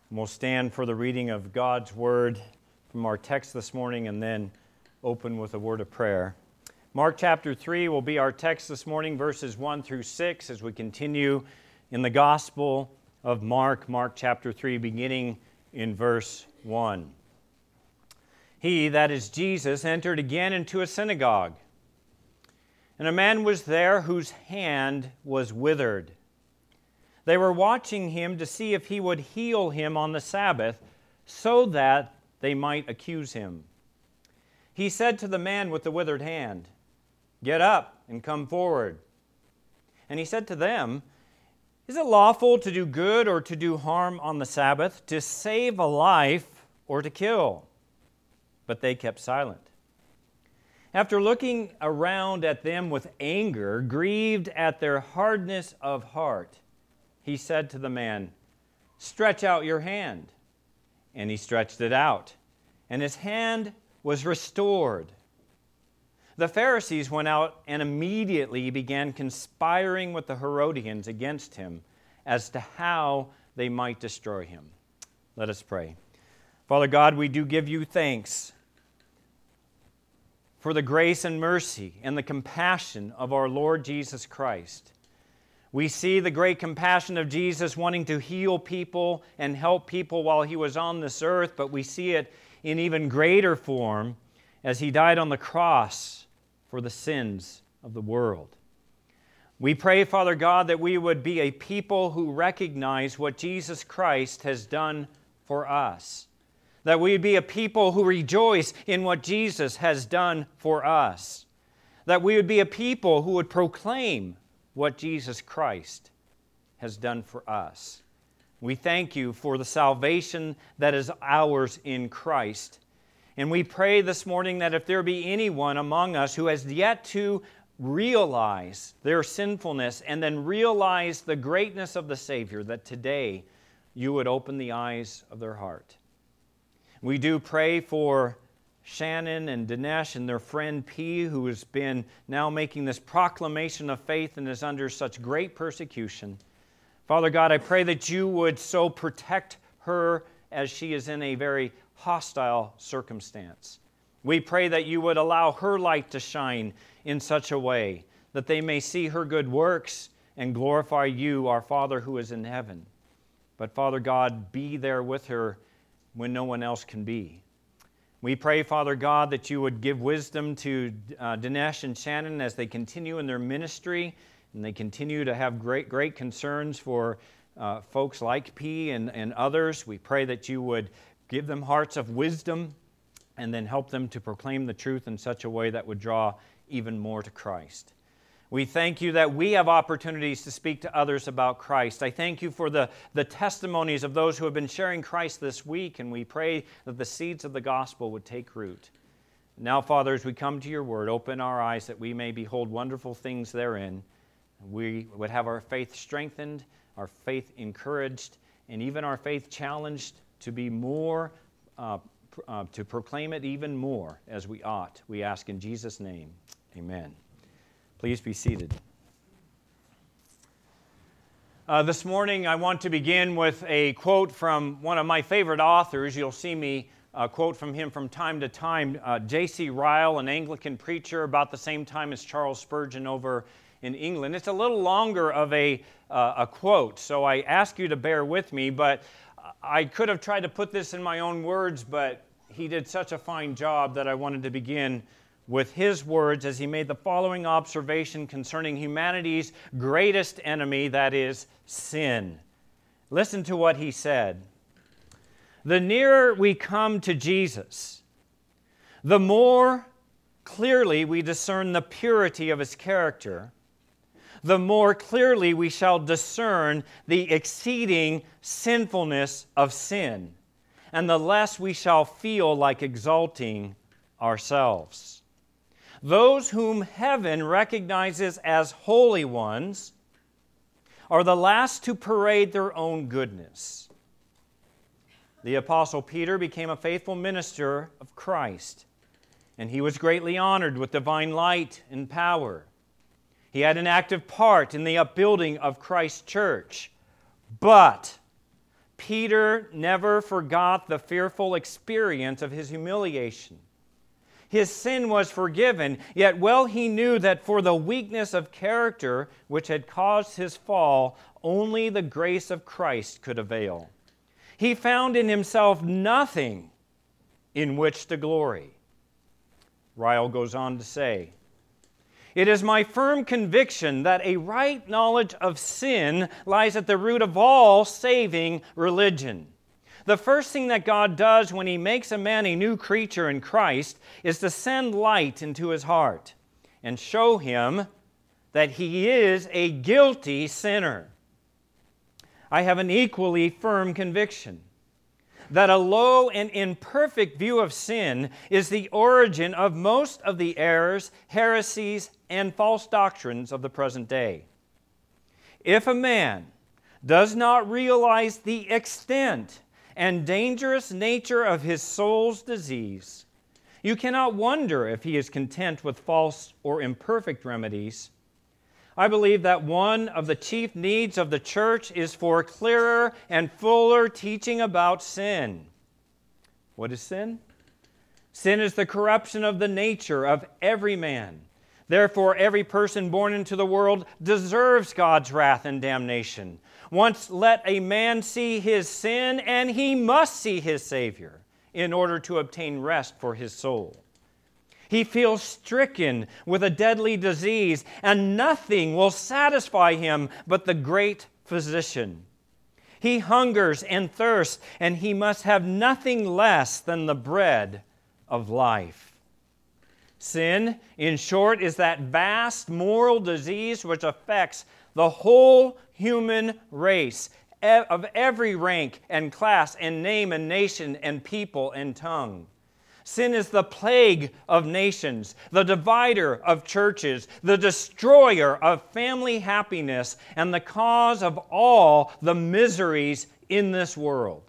And we'll stand for the reading of God's Word from our text this morning and then open with a word of prayer. Mark chapter 3 will be our text this morning, verses 1 through 6, as we continue in the Gospel of Mark, Mark chapter 3, beginning in verse 1. He, that is Jesus, entered again into a synagogue, and a man was there whose hand was withered. They were watching him to see if he would heal him on the Sabbath, so that they might accuse him. He said to the man with the withered hand, "Get up and come forward." And he said to them, "Is it lawful to do good or to do harm on the Sabbath, to save a life or to kill?" But they kept silent. After looking around at them with anger, grieved at their hardness of heart, he said to the man, "Stretch out your hand." And he stretched it out, and his hand was restored. The Pharisees went out and immediately began conspiring with the Herodians against him as to how they might destroy him. Let us pray. Father God, we do give you thanks for the grace and mercy and the compassion of our Lord Jesus Christ. We see the great compassion of Jesus wanting to heal people and help people while he was on this earth, but we see it in even greater form as he died on the cross for the sins of the world. We pray, Father God, that we would be a people who recognize what Jesus Christ has done for us, that we would be a people who rejoice in what Jesus has done for us, that we would be a people who would proclaim what Jesus Christ has done for us. We thank you for the salvation that is ours in Christ. And we pray this morning that if there be anyone among us who has yet to realize their sinfulness and then realize the greatness of the Savior, that today you would open the eyes of their heart. We do pray for Shannon and Dinesh and their friend P, who has been now making this proclamation of faith and is under such great persecution. Father God, I pray that you would so protect her as she is in a very hostile circumstance. We pray that you would allow her light to shine in such a way that they may see her good works and glorify you, our Father who is in heaven. But Father God, be there with her when no one else can be. We pray, Father God, that you would give wisdom to Dinesh and Shannon as they continue in their ministry and they continue to have great concerns for folks like P and others. We pray that you would give them hearts of wisdom and then help them to proclaim the truth in such a way that would draw even more to Christ. We thank you that we have opportunities to speak to others about Christ. I thank you for the testimonies of those who have been sharing Christ this week, and we pray that the seeds of the gospel would take root. Now, Father, as we come to your word, open our eyes that we may behold wonderful things therein. We would have our faith strengthened, our faith encouraged, and even our faith challenged to be more, to proclaim it even more as we ought. We ask in Jesus' name, amen. Please be seated. This morning I want to begin with a quote from one of my favorite authors. You'll see me quote from him from time to time. J.C. Ryle, an Anglican preacher about the same time as Charles Spurgeon over in England. It's a little longer of a quote, so I ask you to bear with me, but I could have tried to put this in my own words, but he did such a fine job that I wanted to begin with his words as he made the following observation concerning humanity's greatest enemy, that is, sin. Listen to what he said. "The nearer we come to Jesus, the more clearly we discern the purity of his character, the more clearly we shall discern the exceeding sinfulness of sin, and the less we shall feel like exalting ourselves. Those whom heaven recognizes as holy ones are the last to parade their own goodness. The Apostle Peter became a faithful minister of Christ, and he was greatly honored with divine light and power. He had an active part in the upbuilding of Christ's church. But Peter never forgot the fearful experience of his humiliation. His sin was forgiven, yet well he knew that for the weakness of character which had caused his fall, only the grace of Christ could avail. He found in himself nothing in which to glory. Ryle goes on to say, "It is my firm conviction that a right knowledge of sin lies at the root of all saving religion. The first thing that God does when He makes a man a new creature in Christ is to send light into his heart and show him that he is a guilty sinner. I have an equally firm conviction that a low and imperfect view of sin is the origin of most of the errors, heresies, and false doctrines of the present day. If a man does not realize the extent and dangerous nature of his soul's disease, you cannot wonder if he is content with false or imperfect remedies. I believe that one of the chief needs of the church is for clearer and fuller teaching about sin. What is sin? Sin is the corruption of the nature of every man. Therefore, every person born into the world deserves God's wrath and damnation. Once let a man see his sin, and he must see his Savior in order to obtain rest for his soul. He feels stricken with a deadly disease, and nothing will satisfy him but the great physician. He hungers and thirsts, and he must have nothing less than the bread of life. Sin, in short, is that vast moral disease which affects the whole human race of every rank and class and name and nation and people and tongue. Sin is the plague of nations, the divider of churches, the destroyer of family happiness, and the cause of all the miseries in this world.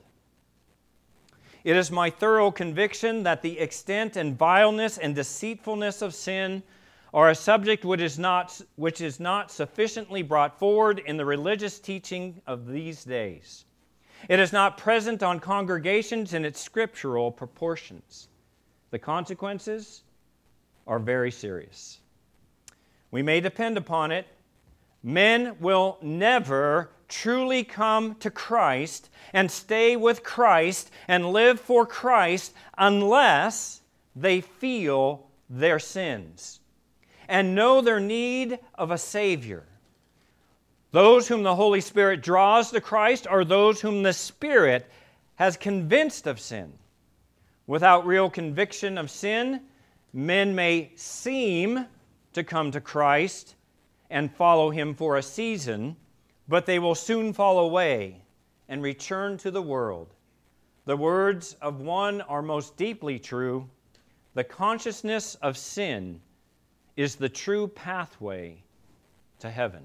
It is my thorough conviction that the extent and vileness and deceitfulness of sin are a subject which is not sufficiently brought forward in the religious teaching of these days. It is not present on congregations in its scriptural proportions. The consequences are very serious. We may depend upon it. Men will never truly come to Christ and stay with Christ and live for Christ unless they feel their sins and know their need of a Savior. Those whom the Holy Spirit draws to Christ are those whom the Spirit has convinced of sin. Without real conviction of sin, men may seem to come to Christ and follow Him for a season, but they will soon fall away and return to the world. The words of one are most deeply true. The consciousness of sin is the true pathway to heaven.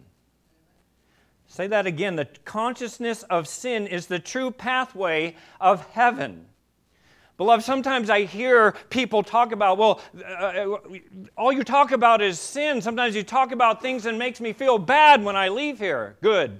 Say that again. The consciousness of sin is the true pathway of heaven. Beloved, sometimes I hear people talk about, all you talk about is sin. Sometimes you talk about things that makes me feel bad when I leave here. Good.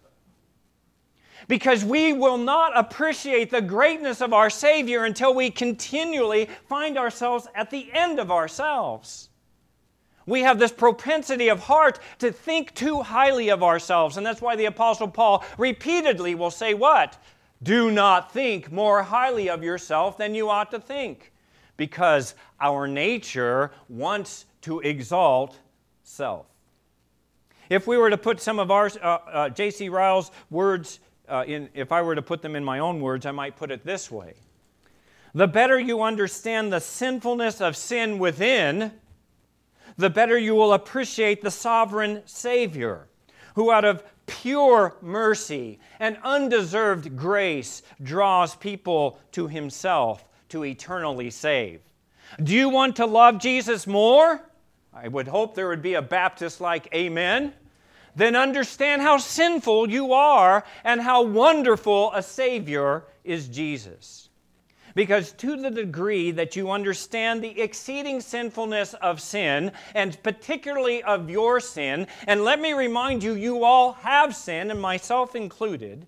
Because we will not appreciate the greatness of our Savior until we continually find ourselves at the end of ourselves. We have this propensity of heart to think too highly of ourselves, and that's why the Apostle Paul repeatedly will say what? Do not think more highly of yourself than you ought to think, because our nature wants to exalt self. If we were to put some of our J.C. Ryle's words, if I were to put them in my own words, I might put it this way. The better you understand the sinfulness of sin within, the better you will appreciate the sovereign Savior, who out of pure mercy and undeserved grace draws people to Himself to eternally save. Do you want to love Jesus more? I would hope there would be a Baptist-like amen. Then understand how sinful you are and how wonderful a Savior is Jesus. Because to the degree that you understand the exceeding sinfulness of sin, and particularly of your sin, and let me remind you, you all have sinned, and myself included,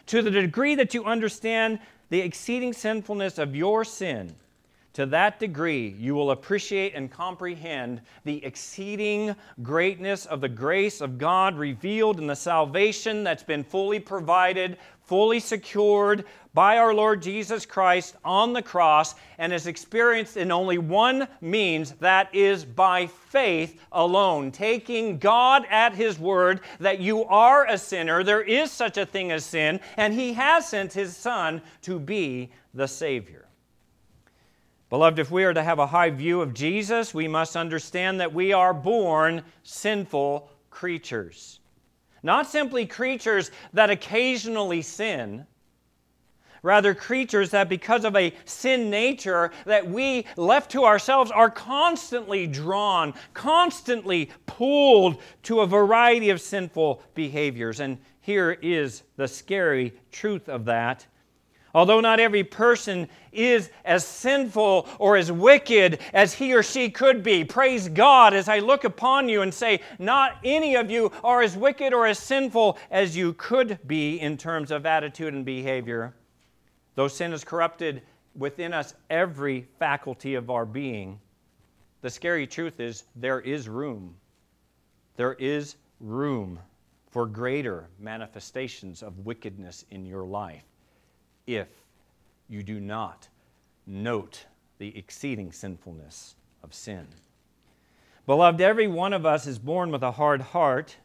To the degree that you understand the exceeding sinfulness of your sin, to that degree you will appreciate and comprehend the exceeding greatness of the grace of God revealed in the salvation that's been fully provided, fully secured by our Lord Jesus Christ on the cross, and is experienced in only one means, that is by faith alone. Taking God at His word that you are a sinner, there is such a thing as sin, and He has sent His Son to be the Savior. Beloved, if we are to have a high view of Jesus, we must understand that we are born sinful creatures. Not simply creatures that occasionally sin, rather creatures that because of a sin nature that we, left to ourselves, are constantly drawn, constantly pulled to a variety of sinful behaviors. And here is the scary truth of that. Although not every person is as sinful or as wicked as he or she could be, praise God as I look upon you and say, not any of you are as wicked or as sinful as you could be in terms of attitude and behavior. Though sin has corrupted within us every faculty of our being, the scary truth is there is room. There is room for greater manifestations of wickedness in your life, if you do not note the exceeding sinfulness of sin. Beloved, every one of us is born with a hard heart,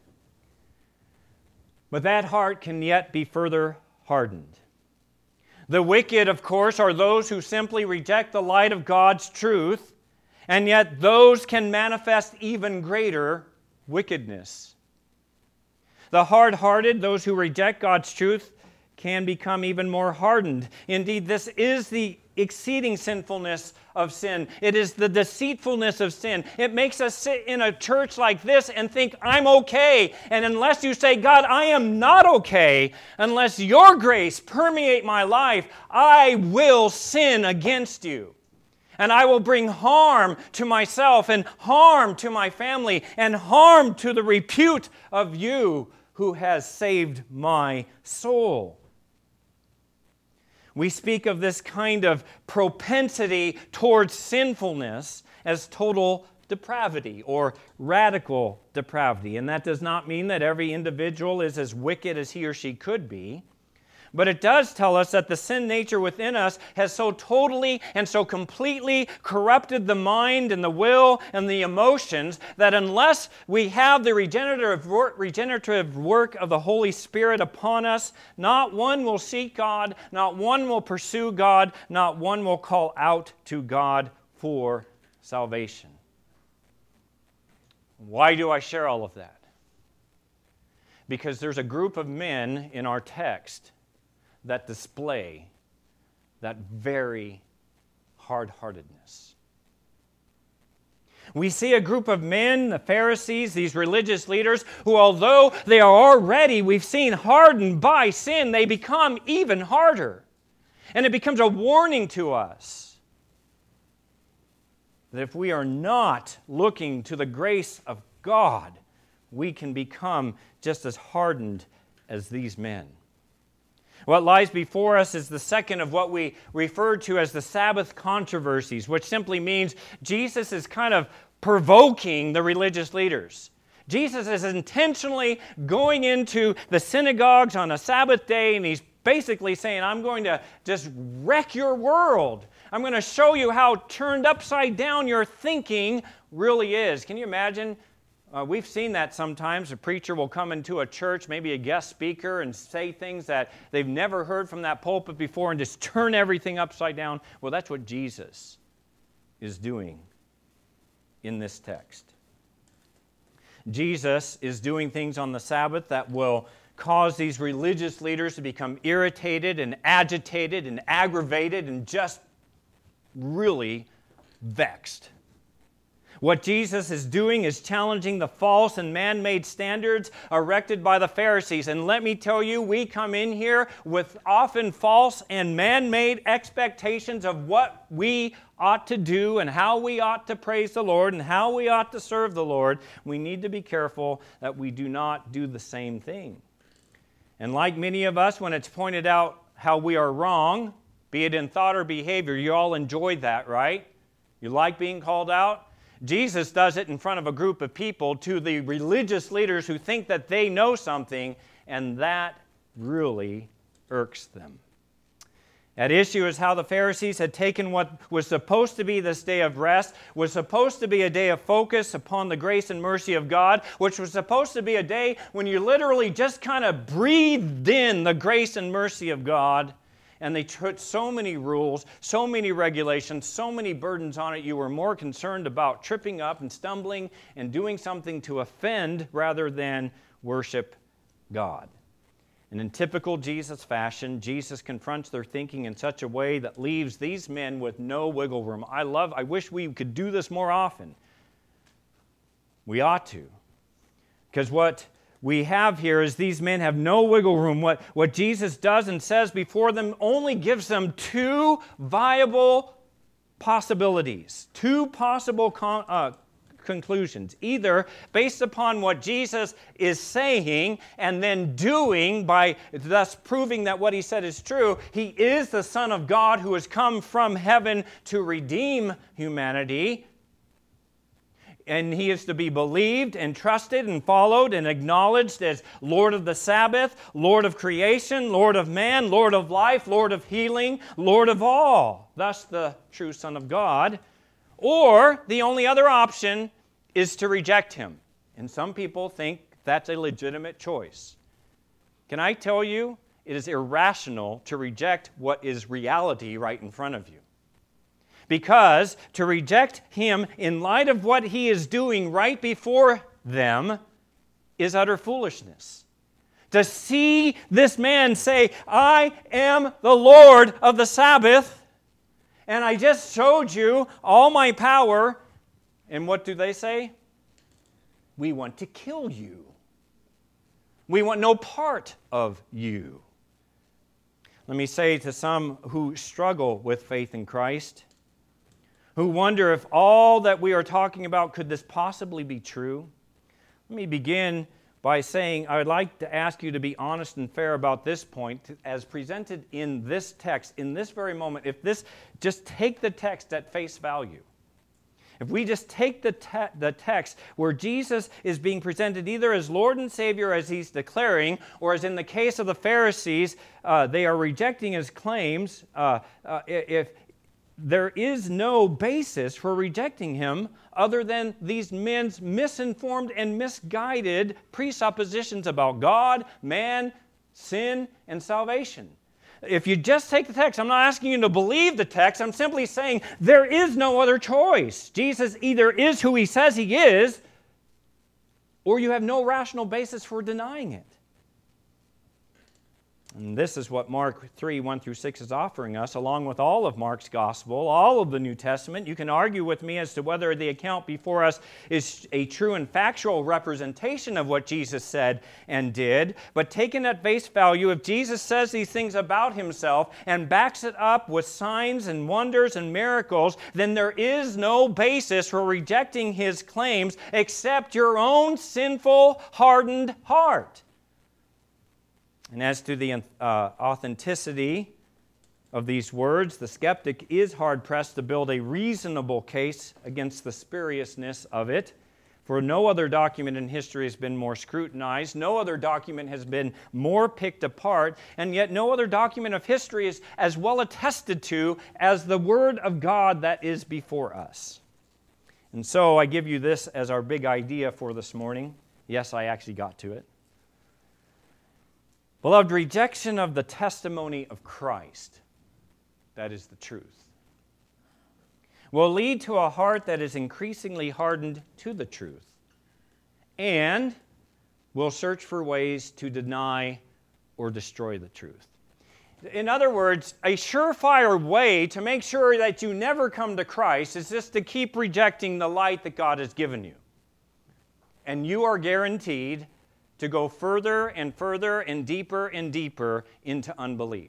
but that heart can yet be further hardened. The wicked, of course, are those who simply reject the light of God's truth, and yet those can manifest even greater wickedness. The hard-hearted, those who reject God's truth, can become even more hardened. Indeed, this is the exceeding sinfulness of sin. It is the deceitfulness of sin. It makes us sit in a church like this and think, I'm okay. And unless you say, God, I am not okay, unless your grace permeate my life, I will sin against you. And I will bring harm to myself and harm to my family and harm to the repute of you who has saved my soul. We speak of this kind of propensity towards sinfulness as total depravity or radical depravity. And that does not mean that every individual is as wicked as he or she could be. But it does tell us that the sin nature within us has so totally and so completely corrupted the mind and the will and the emotions that unless we have the regenerative work of the Holy Spirit upon us, not one will seek God, not one will pursue God, not one will call out to God for salvation. Why do I share all of that? Because there's a group of men in our text that display that very hard-heartedness. We see a group of men, the Pharisees, these religious leaders, who although they are already, we've seen, hardened by sin, they become even harder. And it becomes a warning to us that if we are not looking to the grace of God, we can become just as hardened as these men. What lies before us is the second of what we refer to as the Sabbath controversies, which simply means Jesus is kind of provoking the religious leaders. Jesus is intentionally going into the synagogues on a Sabbath day, and he's basically saying, I'm going to just wreck your world. I'm going to show you how turned upside down your thinking really is. Can you imagine? We've seen that sometimes. A preacher will come into a church, maybe a guest speaker, and say things that they've never heard from that pulpit before and just turn everything upside down. Well, that's what Jesus is doing in this text. Jesus is doing things on the Sabbath that will cause these religious leaders to become irritated and agitated and aggravated and just really vexed. What Jesus is doing is challenging the false and man-made standards erected by the Pharisees. And let me tell you, we come in here with often false and man-made expectations of what we ought to do and how we ought to praise the Lord and how we ought to serve the Lord. We need to be careful that we do not do the same thing. And like many of us, when it's pointed out how we are wrong, be it in thought or behavior, you all enjoy that, right? You like being called out? Jesus does it in front of a group of people, to the religious leaders who think that they know something, and that really irks them. At issue is how the Pharisees had taken what was supposed to be this day of rest, was supposed to be a day of focus upon the grace and mercy of God, which was supposed to be a day when you literally just kind of breathed in the grace and mercy of God, and they put so many rules, so many regulations, so many burdens on it, you were more concerned about tripping up and stumbling and doing something to offend rather than worship God. And in typical Jesus fashion, Jesus confronts their thinking in such a way that leaves these men with no wiggle room. I wish we could do this more often. We ought to. Because what we have here is these men have no wiggle room. What Jesus does and says before them only gives them two viable possibilities, two possible conclusions, either based upon what Jesus is saying and then doing, by thus proving that what he said is true. He is the Son of God who has come from heaven to redeem humanity, and he is to be believed and trusted and followed and acknowledged as Lord of the Sabbath, Lord of creation, Lord of man, Lord of life, Lord of healing, Lord of all, thus the true Son of God. Or the only other option is to reject him. And some people think that's a legitimate choice. Can I tell you, it is irrational to reject what is reality right in front of you. Because to reject him in light of what he is doing right before them is utter foolishness. To see this man say, I am the Lord of the Sabbath, and I just showed you all my power. And what do they say? We want to kill you. We want no part of you. Let me say to some who struggle with faith in Christ, who wonder if all that we are talking about, could this possibly be true? Let me begin by saying I would like to ask you to be honest and fair about this point as presented in this text, in this very moment. Just take the text at face value. If we just take the text where Jesus is being presented either as Lord and Savior as he's declaring, or as in the case of the Pharisees, they are rejecting his claims. If there is no basis for rejecting him other than these men's misinformed and misguided presuppositions about God, man, sin, and salvation. If you just take the text, I'm not asking you to believe the text, I'm simply saying there is no other choice. Jesus either is who he says he is, or you have no rational basis for denying it. And this is what Mark 3, 1 through 6 is offering us, along with all of Mark's Gospel, all of the New Testament. You can argue with me as to whether the account before us is a true and factual representation of what Jesus said and did. But taken at face value, if Jesus says these things about himself and backs it up with signs and wonders and miracles, then there is no basis for rejecting his claims except your own sinful, hardened heart. And as to the authenticity of these words, the skeptic is hard-pressed to build a reasonable case against the spuriousness of it, for no other document in history has been more scrutinized, no other document has been more picked apart, and yet no other document of history is as well attested to as the Word of God that is before us. And so I give you this as our big idea for this morning. Yes, I actually got to it. Beloved, rejection of the testimony of Christ, that is the truth, will lead to a heart that is increasingly hardened to the truth and will search for ways to deny or destroy the truth. In other words, a surefire way to make sure that you never come to Christ is just to keep rejecting the light that God has given you. And you are guaranteed to go further and further and deeper into unbelief.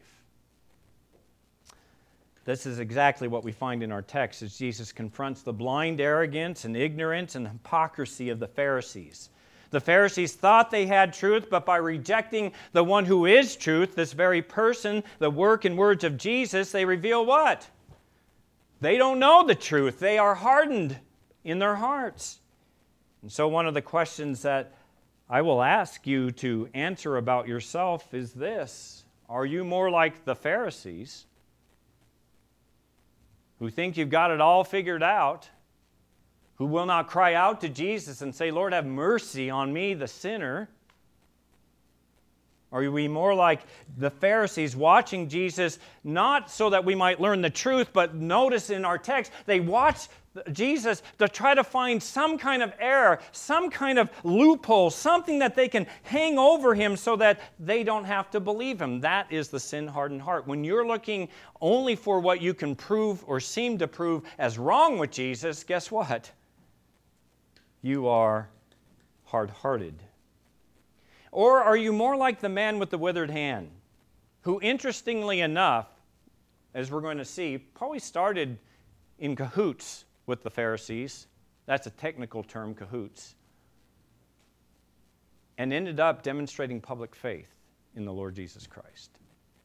This is exactly what we find in our text as Jesus confronts the blind arrogance and ignorance and hypocrisy of the Pharisees. The Pharisees thought they had truth, but by rejecting the one who is truth, this very person, the work and words of Jesus, they reveal what? They don't know the truth. They are hardened in their hearts. And so one of the questions that I will ask you to answer about yourself is this: are you more like the Pharisees, who think you've got it all figured out, who will not cry out to Jesus and say, Lord, have mercy on me, the sinner? Or are we more like the Pharisees, watching Jesus, not so that we might learn the truth, but notice in our text, they watch Jesus to try to find some kind of error, some kind of loophole, something that they can hang over him so that they don't have to believe him. That is the sin-hardened heart. When you're looking only for what you can prove or seem to prove as wrong with Jesus, guess what? You are hard-hearted. Or are you more like the man with the withered hand, who, interestingly enough, as we're going to see, probably started in cahoots with the Pharisees? That's a technical term, cahoots. And ended up demonstrating public faith in the Lord Jesus Christ.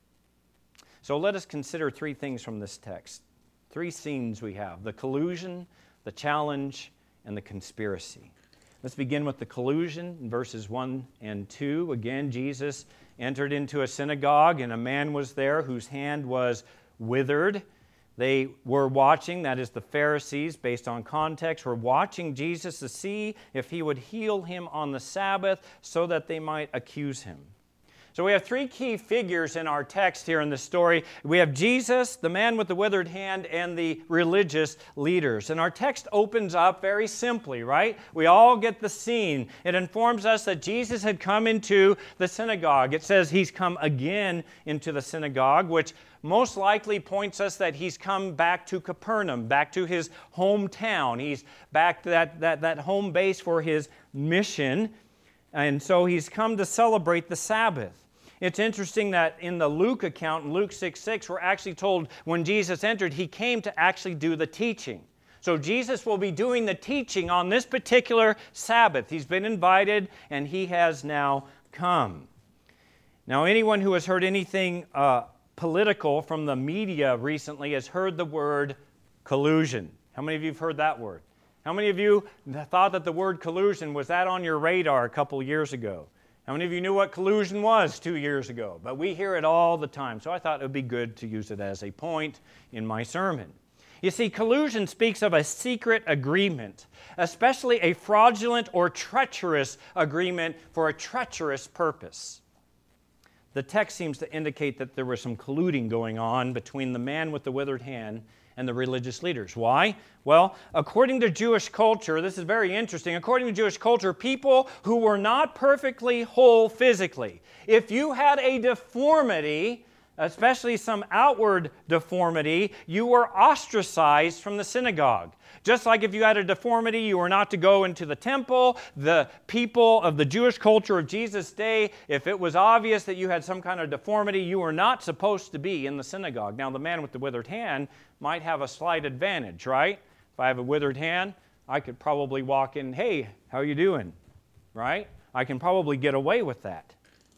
So let us consider three things from this text. Three scenes we have: the collusion, the challenge, and the conspiracy. Let's begin with the collusion in verses 1 and 2. Again, Jesus entered into a synagogue, and a man was there whose hand was withered. They were watching, that is the Pharisees, based on context, were watching Jesus to see if he would heal him on the Sabbath so that they might accuse him. So we have three key figures in our text here in the story. We have Jesus, the man with the withered hand, and the religious leaders. And our text opens up very simply, right? We all get the scene. It informs us that Jesus had come into the synagogue. It says he's come again into the synagogue, which most likely points us that he's come back to Capernaum, back to his hometown. He's back to that home base for his mission. And so he's come to celebrate the Sabbath. It's interesting that in the Luke account, in Luke 6:6, we're actually told when Jesus entered, he came to actually do the teaching. So Jesus will be doing the teaching on this particular Sabbath. He's been invited, and he has now come. Now, anyone who has heard anything political from the media recently has heard the word collusion. How many of you have heard that word? How many of you thought that the word collusion, was that on your radar a couple years ago? How many of you knew what collusion was 2 years ago? But we hear it all the time, so I thought it would be good to use it as a point in my sermon. You see, collusion speaks of a secret agreement, especially a fraudulent or treacherous agreement for a treacherous purpose. The text seems to indicate that there was some colluding going on between the man with the withered hand and the religious leaders. Why? Well, according to Jewish culture, this is very interesting. According to Jewish culture, people who were not perfectly whole physically, if you had a deformity, especially some outward deformity, you were ostracized from the synagogue. Just like if you had a deformity, you were not to go into the temple. The people of the Jewish culture of Jesus' day, if it was obvious that you had some kind of deformity, you were not supposed to be in the synagogue. Now, the man with the withered hand might have a slight advantage, right? If I have a withered hand, I could probably walk in, hey, how you doing? Right? I can probably get away with that.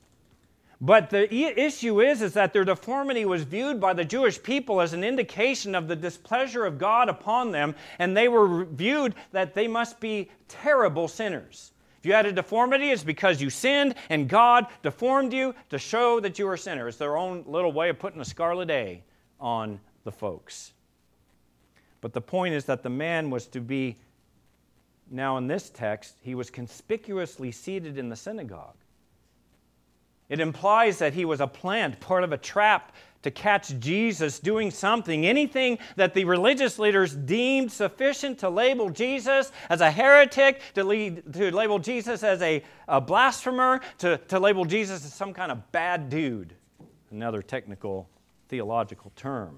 But the issue is that their deformity was viewed by the Jewish people as an indication of the displeasure of God upon them, and they were viewed that they must be terrible sinners. If you had a deformity, it's because you sinned, and God deformed you to show that you were a sinner. It's their own little way of putting a scarlet A on the folks. But the point is that the man was to be, now in this text, he was conspicuously seated in the synagogue. It implies that he was a plant, part of a trap to catch Jesus doing something, anything that the religious leaders deemed sufficient to label Jesus as a heretic, to label Jesus as a blasphemer, to label Jesus as some kind of bad dude, another technical theological term.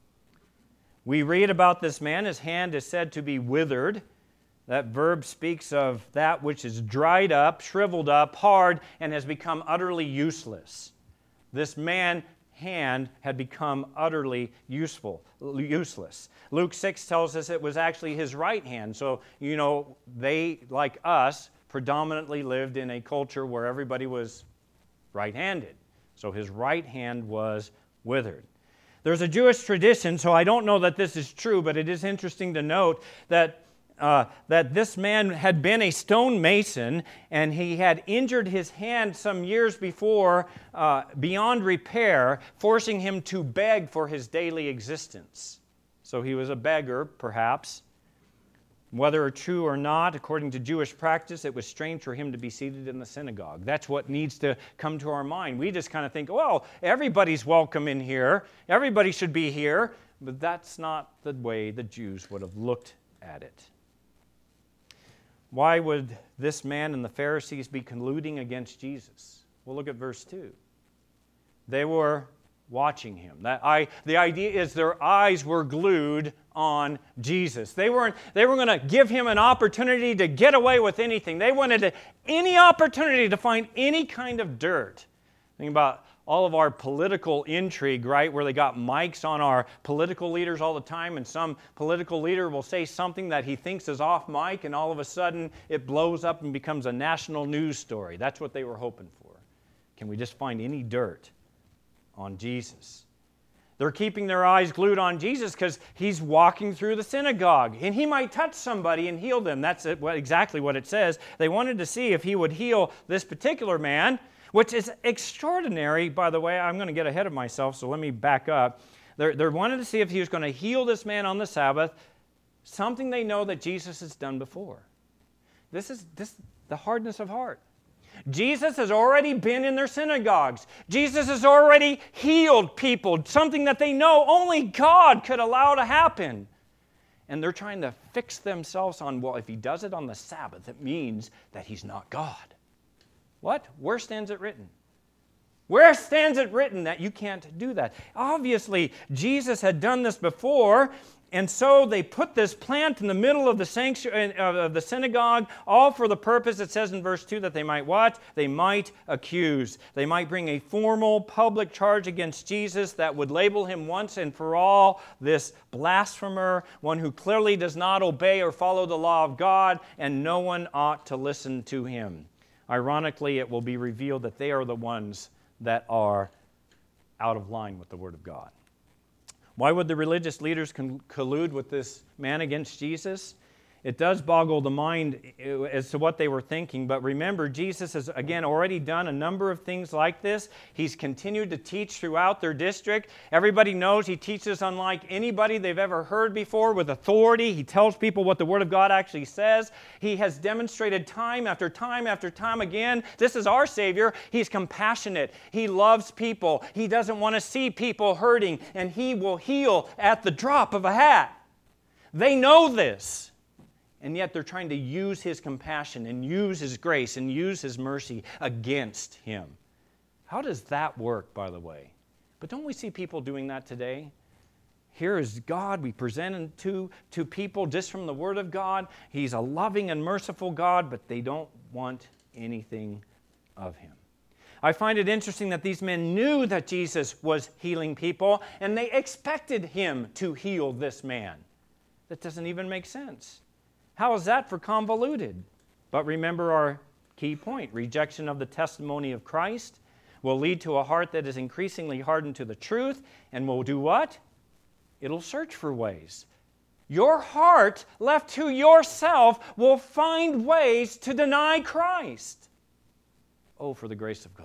We read about this man. His hand is said to be withered. That verb speaks of that which is dried up, shriveled up, hard, and has become utterly useless. This man's hand had become utterly useless. Luke 6 tells us it was actually his right hand. So, they, like us, predominantly lived in a culture where everybody was right-handed. So his right hand was withered. There's a Jewish tradition, so I don't know that this is true, but it is interesting to note that this man had been a stonemason, and he had injured his hand some years before beyond repair, forcing him to beg for his daily existence. So he was a beggar, perhaps. Whether true or not, according to Jewish practice, it was strange for him to be seated in the synagogue. That's what needs to come to our mind. We just kind of think, well, everybody's welcome in here. Everybody should be here. But that's not the way the Jews would have looked at it. Why would this man and the Pharisees be colluding against Jesus? Well, look at verse 2. They were watching him. The idea is their eyes were glued on Jesus. They were going to give him an opportunity to get away with anything. They wanted any opportunity to find any kind of dirt. Think about all of our political intrigue, right, where they got mics on our political leaders all the time, and some political leader will say something that he thinks is off mic, and all of a sudden it blows up and becomes a national news story. That's what they were hoping for. Can we just find any dirt on Jesus? They're keeping their eyes glued on Jesus because he's walking through the synagogue, and he might touch somebody and heal them. That's exactly what it says. They wanted to see if he would heal this particular man, which is extraordinary, by the way. I'm going to get ahead of myself, so let me back up. They wanted to see if he was going to heal this man on the Sabbath, something they know that Jesus has done before. This is the hardness of heart. Jesus has already been in their synagogues. Jesus has already healed people, something that they know only God could allow to happen. And they're trying to fix themselves on, well, if he does it on the Sabbath, it means that he's not God. What? Where stands it written? Where stands it written that you can't do that? Obviously, Jesus had done this before, and so they put this plant in the middle of the sanctuary of the synagogue, all for the purpose, it says in verse 2, that they might what? They might accuse. They might bring a formal public charge against Jesus that would label him once and for all this blasphemer, one who clearly does not obey or follow the law of God, and no one ought to listen to him. Ironically, it will be revealed that they are the ones that are out of line with the Word of God. Why would the religious leaders collude with this man against Jesus? It does boggle the mind as to what they were thinking, but remember, Jesus has, again, already done a number of things like this. He's continued to teach throughout their district. Everybody knows he teaches unlike anybody they've ever heard before, with authority. He tells people what the Word of God actually says. He has demonstrated time after time after time again. This is our Savior. He's compassionate. He loves people. He doesn't want to see people hurting, and He will heal at the drop of a hat. They know this. And yet they're trying to use His compassion and use His grace and use His mercy against Him. How does that work, by the way? But don't we see people doing that today? Here is God. We present Him to people just from the Word of God. He's a loving and merciful God, but they don't want anything of Him. I find it interesting that these men knew that Jesus was healing people, and they expected Him to heal this man. That doesn't even make sense. How is that for convoluted? But remember our key point. Rejection of the testimony of Christ will lead to a heart that is increasingly hardened to the truth, and will do what? It'll search for ways. Your heart, left to yourself, will find ways to deny Christ. Oh, for the grace of God.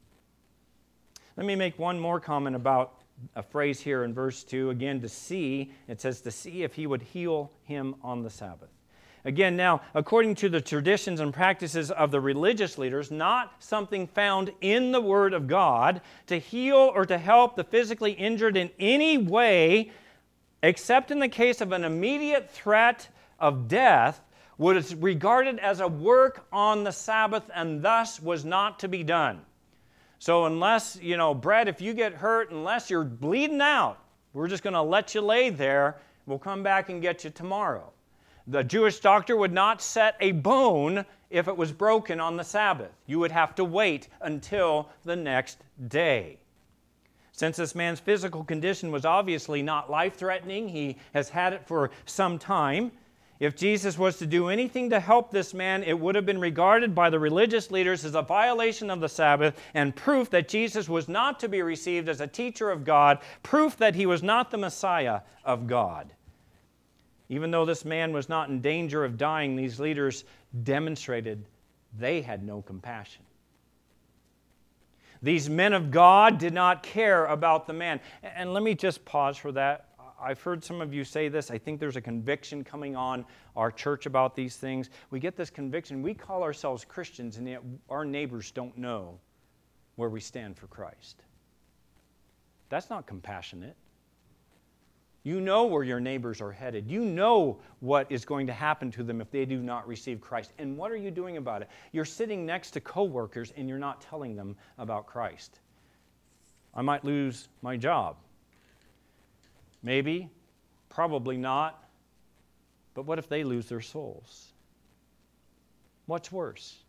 Let me make one more comment about a phrase here in verse 2. Again, to see. It says to see if He would heal him on the Sabbath. Again, now, according to the traditions and practices of the religious leaders, not something found in the Word of God, to heal or to help the physically injured in any way, except in the case of an immediate threat of death, was regarded as a work on the Sabbath and thus was not to be done. So unless, Brett, if you get hurt, unless you're bleeding out, we're just going to let you lay there. We'll come back and get you tomorrow. The Jewish doctor would not set a bone if it was broken on the Sabbath. You would have to wait until the next day. Since this man's physical condition was obviously not life-threatening, he has had it for some time, If Jesus was to do anything to help this man, it would have been regarded by the religious leaders as a violation of the Sabbath and proof that Jesus was not to be received as a teacher of God, proof that he was not the Messiah of God. Even though this man was not in danger of dying, these leaders demonstrated they had no compassion. These men of God did not care about the man. And let me just pause for that. I've heard some of you say this. I think there's a conviction coming on our church about these things. We get this conviction. We call ourselves Christians, and yet our neighbors don't know where we stand for Christ. That's not compassionate. You know where your neighbors are headed. You know what is going to happen to them if they do not receive Christ. And what are you doing about it? You're sitting next to coworkers and you're not telling them about Christ. I might lose my job. Maybe, probably not. But what if they lose their souls? What's worse?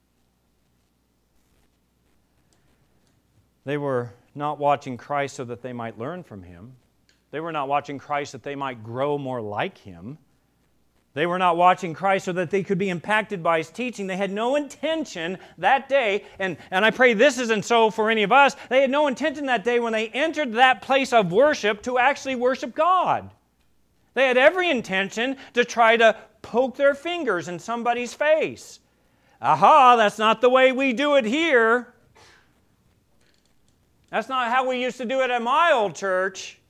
They were not watching Christ so that they might learn from him. They were not watching Christ that they might grow more like him. They were not watching Christ so that they could be impacted by his teaching. They had no intention that day, and I pray this isn't so for any of us, they had no intention that day when they entered that place of worship to actually worship God. They had every intention to try to poke their fingers in somebody's face. Aha, that's not the way we do it here. That's not how we used to do it at my old church.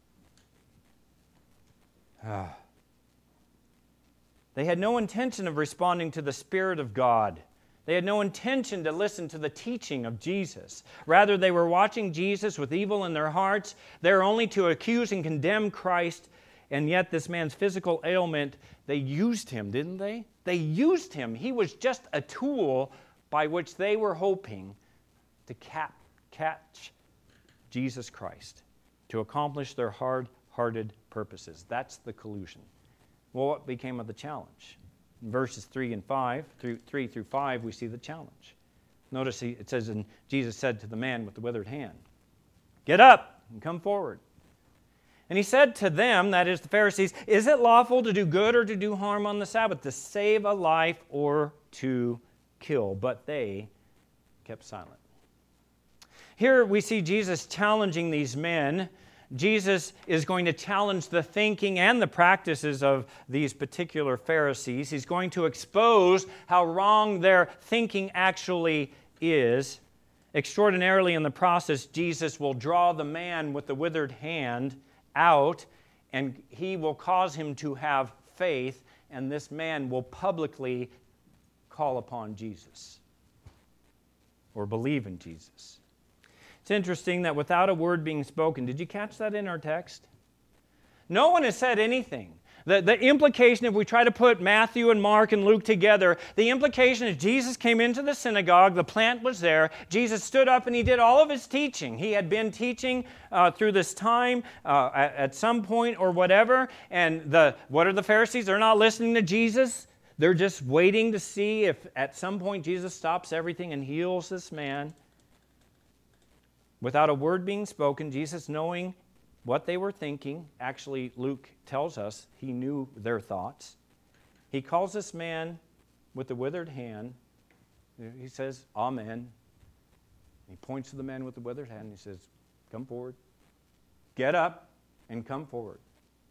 They had no intention of responding to the Spirit of God. They had no intention to listen to the teaching of Jesus. Rather, they were watching Jesus with evil in their hearts. They were only to accuse and condemn Christ, and yet this man's physical ailment, they used him, didn't they? They used him. He was just a tool by which they were hoping to catch Jesus Christ, to accomplish their hard-hearted purposes. That's the collusion. Well, what became of the challenge? In verses 3 through 5, we see the challenge. Notice it says, and Jesus said to the man with the withered hand, "Get up and come forward." And he said to them, that is the Pharisees, "Is it lawful to do good or to do harm on the Sabbath, to save a life or to kill?" But they kept silent. Here we see Jesus challenging these men. Jesus is going to challenge the thinking and the practices of these particular Pharisees. He's going to expose how wrong their thinking actually is. Extraordinarily in the process, Jesus will draw the man with the withered hand out, and he will cause him to have faith, and this man will publicly call upon Jesus or believe in Jesus. It's interesting that without a word being spoken, did you catch that in our text? No one has said anything. The implication, if we try to put Matthew and Mark and Luke together, the implication is Jesus came into the synagogue, the plant was there, Jesus stood up and he did all of his teaching. He had been teaching through this time at some point or whatever, and what are the Pharisees? They're not listening to Jesus. They're just waiting to see if at some point Jesus stops everything and heals this man. Without a word being spoken, Jesus knowing what they were thinking, actually Luke tells us he knew their thoughts. He calls this man with the withered hand. He says, "Amen." He points to the man with the withered hand and he says, "Come forward. Get up and come forward."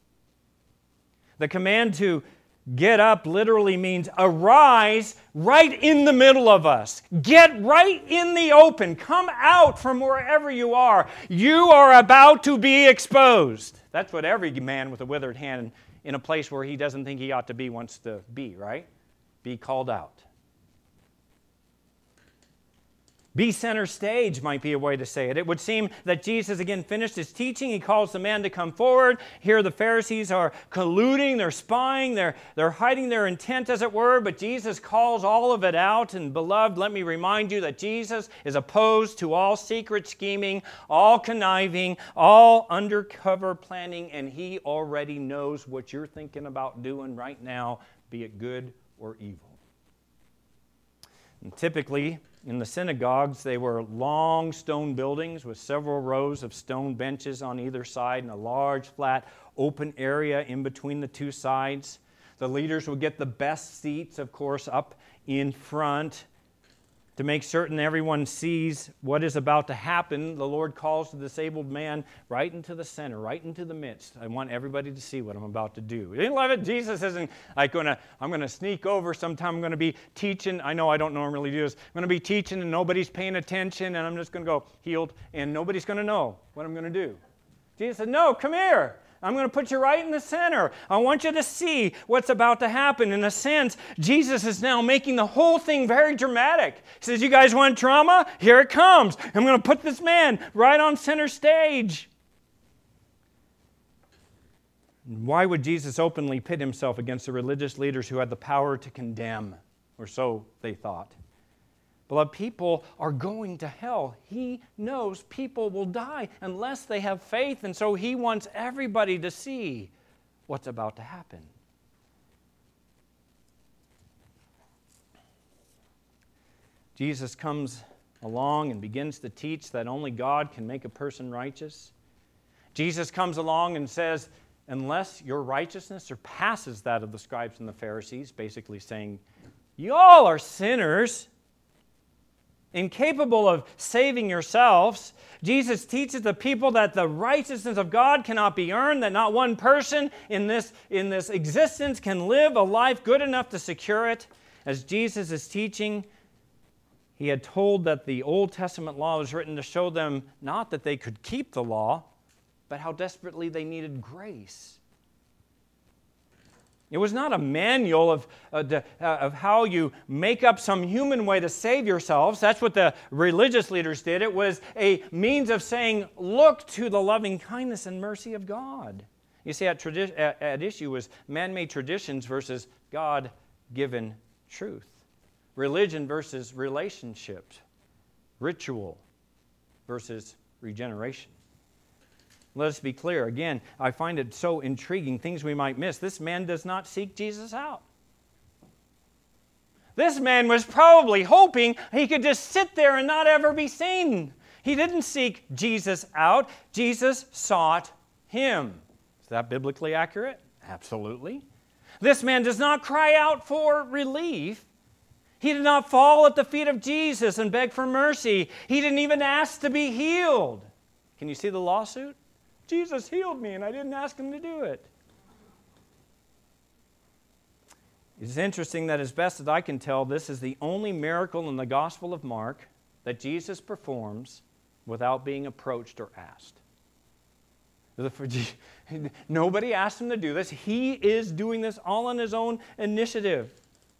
The command to get up literally means arise right in the middle of us. Get right in the open. Come out from wherever you are. You are about to be exposed. That's what every man with a withered hand in a place where he doesn't think he ought to be wants to be, right? Be called out. Be center stage might be a way to say it. It would seem that Jesus again finished his teaching. He calls the man to come forward. Here the Pharisees are colluding, they're spying, they're hiding their intent as it were, but Jesus calls all of it out. And beloved, let me remind you that Jesus is opposed to all secret scheming, all conniving, all undercover planning, and he already knows what you're thinking about doing right now, be it good or evil. And typically, in the synagogues, they were long stone buildings with several rows of stone benches on either side and a large, flat, open area in between the two sides. The leaders would get the best seats, of course, up in front. To make certain everyone sees what is about to happen, the Lord calls the disabled man right into the center, right into the midst. I want everybody to see what I'm about to do. You love it? Jesus isn't like I'm going to sneak over sometime. I'm going to be teaching. I know I don't normally do this. I'm going to be teaching and nobody's paying attention and I'm just going to go healed and nobody's going to know what I'm going to do. Jesus said, no, come here. I'm going to put you right in the center. I want you to see what's about to happen. In a sense, Jesus is now making the whole thing very dramatic. He says, you guys want drama? Here it comes. I'm going to put this man right on center stage. Why would Jesus openly pit himself against the religious leaders who had the power to condemn? Or so they thought. Beloved, people are going to hell. He knows people will die unless they have faith, and so he wants everybody to see what's about to happen. Jesus comes along and begins to teach that only God can make a person righteous. Jesus comes along and says, unless your righteousness surpasses that of the scribes and the Pharisees, basically saying, you all are sinners, incapable of saving yourselves. Jesus teaches the people that the righteousness of God cannot be earned, that not one person in this existence can live a life good enough to secure it. As Jesus is teaching, he had told that the Old Testament law was written to show them not that they could keep the law, but how desperately they needed grace. It was not a manual of how you make up some human way to save yourselves. That's what the religious leaders did. It was a means of saying, look to the loving kindness and mercy of God. You see, at issue was man-made traditions versus God-given truth. Religion versus relationships. Ritual versus regeneration. Let us be clear. Again, I find it so intriguing, things we might miss. This man does not seek Jesus out. This man was probably hoping he could just sit there and not ever be seen. He didn't seek Jesus out. Jesus sought him. Is that biblically accurate? Absolutely. This man does not cry out for relief. He did not fall at the feet of Jesus and beg for mercy. He didn't even ask to be healed. Can you see the lawsuit? Jesus healed me and I didn't ask him to do it. It's interesting that as best as I can tell, this is the only miracle in the Gospel of Mark that Jesus performs without being approached or asked. Nobody asked him to do this. He is doing this all on his own initiative.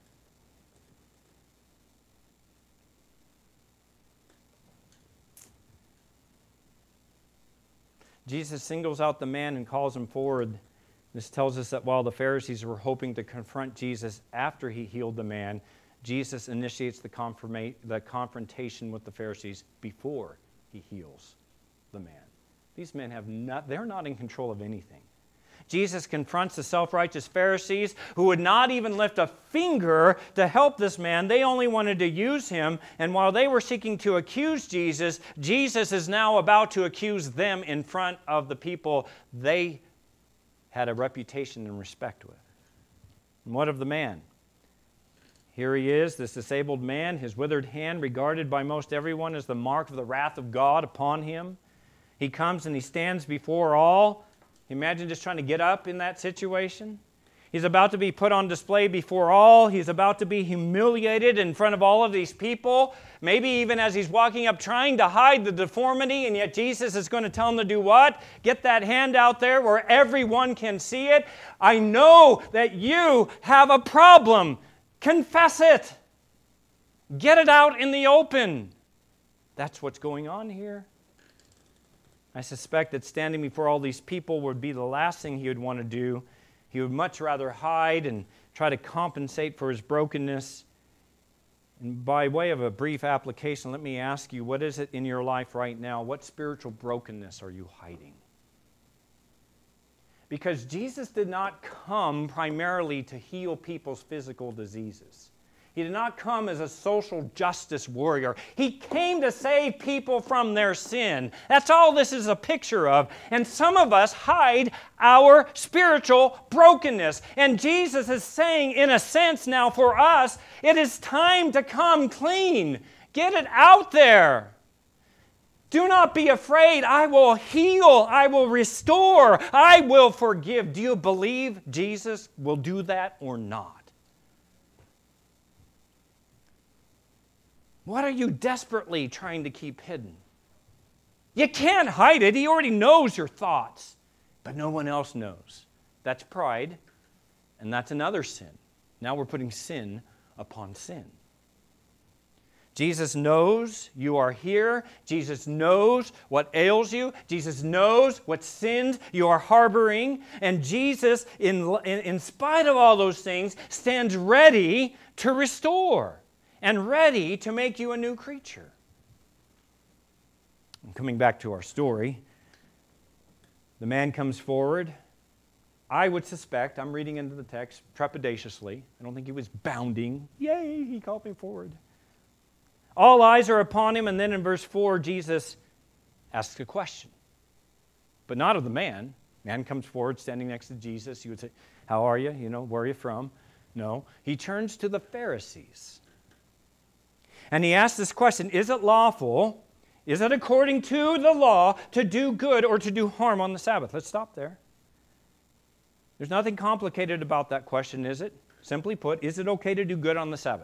Jesus singles out the man and calls him forward. This tells us that while the Pharisees were hoping to confront Jesus after he healed the man, Jesus initiates the confrontation with the Pharisees before he heals the man. These men they're not in control of anything. Jesus confronts the self-righteous Pharisees who would not even lift a finger to help this man. They only wanted to use him. And while they were seeking to accuse Jesus, Jesus is now about to accuse them in front of the people they had a reputation and respect with. And what of the man? Here he is, this disabled man, his withered hand regarded by most everyone as the mark of the wrath of God upon him. He comes and he stands before all. Imagine just trying to get up in that situation. He's about to be put on display before all. He's about to be humiliated in front of all of these people. Maybe even as he's walking up trying to hide the deformity, and yet Jesus is going to tell him to do what? Get that hand out there where everyone can see it. I know that you have a problem. Confess it. Get it out in the open. That's what's going on here. I suspect that standing before all these people would be the last thing he would want to do. He would much rather hide and try to compensate for his brokenness. And by way of a brief application, let me ask you, what is it in your life right now? What spiritual brokenness are you hiding? Because Jesus did not come primarily to heal people's physical diseases. He did not come as a social justice warrior. He came to save people from their sin. That's all this is a picture of. And some of us hide our spiritual brokenness. And Jesus is saying, in a sense now for us, it is time to come clean. Get it out there. Do not be afraid. I will heal. I will restore. I will forgive. Do you believe Jesus will do that or not? What are you desperately trying to keep hidden? You can't hide it. He already knows your thoughts, but no one else knows. That's pride, and that's another sin. Now we're putting sin upon sin. Jesus knows you are here. Jesus knows what ails you. Jesus knows what sins you are harboring. And Jesus, in spite of all those things, stands ready to restore and ready to make you a new creature. And coming back to our story, the man comes forward. I would suspect, I'm reading into the text trepidatiously. I don't think he was bounding. Yay, he called me forward. All eyes are upon him, and then in verse 4, Jesus asks a question. But not of the man. Man comes forward, standing next to Jesus. You would say, how are you? Where are you from? No. He turns to the Pharisees. And he asks this question, is it lawful, is it according to the law, to do good or to do harm on the Sabbath? Let's stop there. There's nothing complicated about that question, is it? Simply put, is it okay to do good on the Sabbath?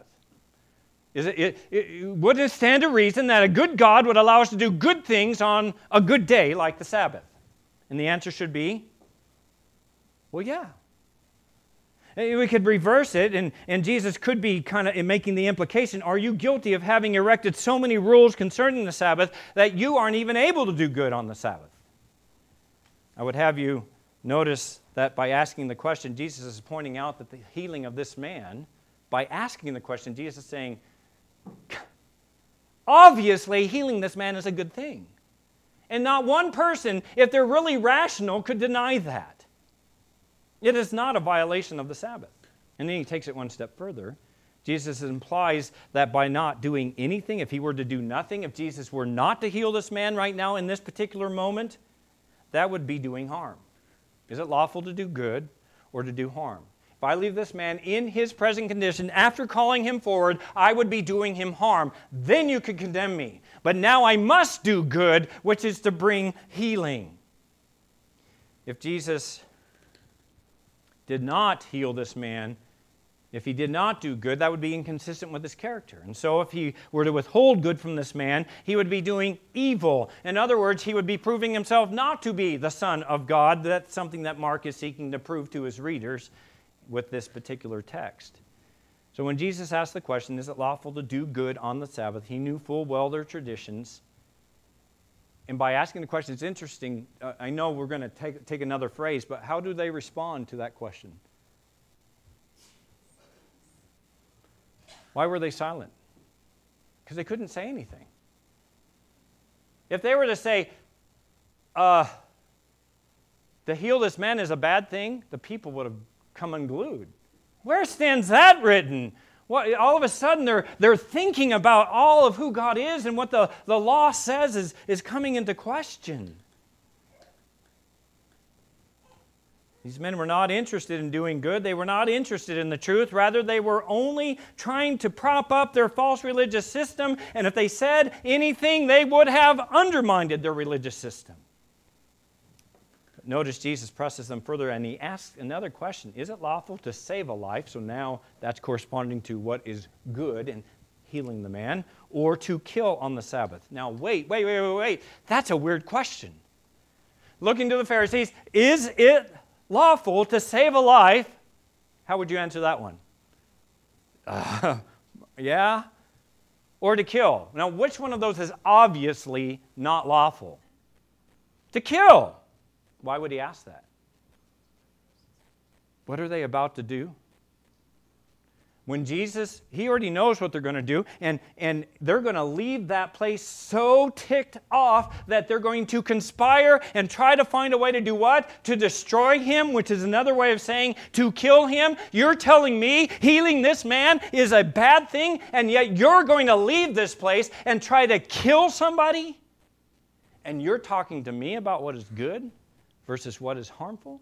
Would it stand to reason that a good God would allow us to do good things on a good day like the Sabbath? And the answer should be, well, yeah. We could reverse it, and Jesus could be kind of making the implication, are you guilty of having erected so many rules concerning the Sabbath that you aren't even able to do good on the Sabbath? I would have you notice that by asking the question, Jesus is pointing out that the healing of this man, by asking the question, Jesus is saying, obviously, healing this man is a good thing. And not one person, if they're really rational, could deny that. It is not a violation of the Sabbath. And then he takes it one step further. Jesus implies that by not doing anything, if he were to do nothing, if Jesus were not to heal this man right now in this particular moment, that would be doing harm. Is it lawful to do good or to do harm? If I leave this man in his present condition, after calling him forward, I would be doing him harm. Then you could condemn me. But now I must do good, which is to bring healing. If Jesus did not heal this man, if he did not do good, that would be inconsistent with his character. And so if he were to withhold good from this man, he would be doing evil. In other words, he would be proving himself not to be the Son of God. That's something that Mark is seeking to prove to his readers with this particular text. So when Jesus asked the question, is it lawful to do good on the Sabbath, he knew full well their traditions. And by asking the question, it's interesting. I know we're going to take another phrase, but how do they respond to that question? Why were they silent? Because they couldn't say anything. If they were to say, to heal this man is a bad thing, the people would have come unglued. Where stands that written? All of a sudden they're thinking about all of who God is, and what the law says is coming into question. These men were not interested in doing good. They were not interested in the truth. Rather, they were only trying to prop up their false religious system, and if they said anything, they would have undermined their religious system. Notice Jesus presses them further, and he asks another question. Is it lawful to save a life? So now that's corresponding to what is good in healing the man, or to kill on the Sabbath. Now wait. That's a weird question. Looking to the Pharisees, is it lawful to save a life? How would you answer that one? Yeah? Or to kill? Now, which one of those is obviously not lawful? To kill. Why would he ask that? What are they about to do? When Jesus, He already knows what they're going to do, and they're going to leave that place so ticked off that they're going to conspire and try to find a way to do what? To destroy Him, which is another way of saying to kill Him. You're telling me healing this man is a bad thing, and yet you're going to leave this place and try to kill somebody? And you're talking to me about what is good versus what is harmful?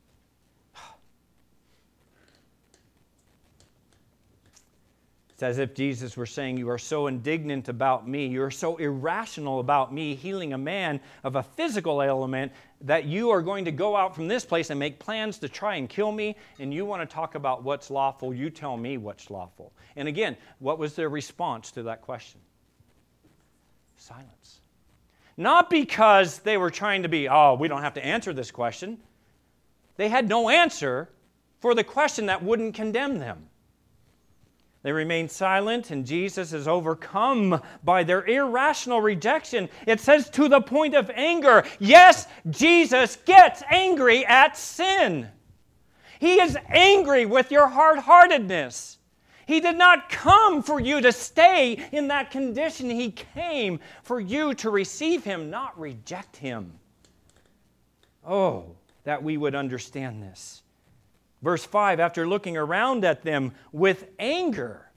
It's as if Jesus were saying, you are so indignant about me, you're so irrational about me healing a man of a physical ailment that you are going to go out from this place and make plans to try and kill me, and you want to talk about what's lawful, you tell me what's lawful. And again, what was their response to that question? Silence. Not because they were trying to be, we don't have to answer this question. They had no answer for the question that wouldn't condemn them. They remain silent, and Jesus is overcome by their irrational rejection. It says to the point of anger. Yes, Jesus gets angry at sin. He is angry with your hard-heartedness. He did not come for you to stay in that condition. He came for you to receive Him, not reject Him. Oh, that we would understand this. Verse 5, after looking around at them with anger,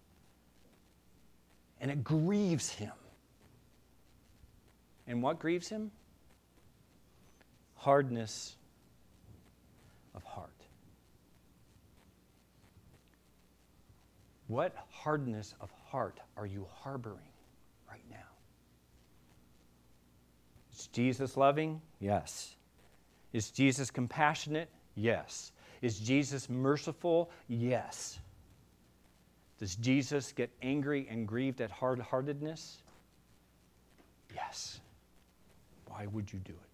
and it grieves Him. And what grieves Him? Hardness of heart. What hardness of heart are you harboring right now? Is Jesus loving? Yes. Is Jesus compassionate? Yes. Is Jesus merciful? Yes. Does Jesus get angry and grieved at hard-heartedness? Yes. Why would you do it?